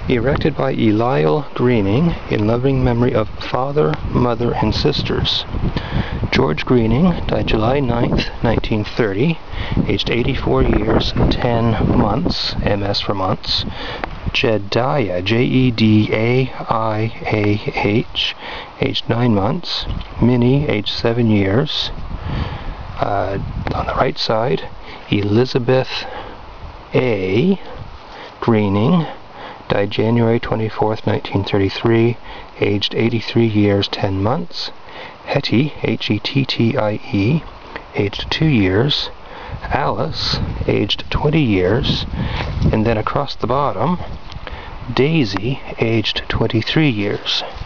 erected by Eliel Greening in loving memory of father, mother, and sisters. George Greening died July 9th, 1930, aged 84 years, 10 months, MS for months. Jedaiah, Jedaiah, aged 9 months. Minnie, aged 7 years. On the right side, Elizabeth A. Greening, died January 24th, 1933, aged 83 years, 10 months. Hettie, Hettie, aged 2 years. Alice, aged 20 years. And then across the bottom, Daisy, aged 23 years.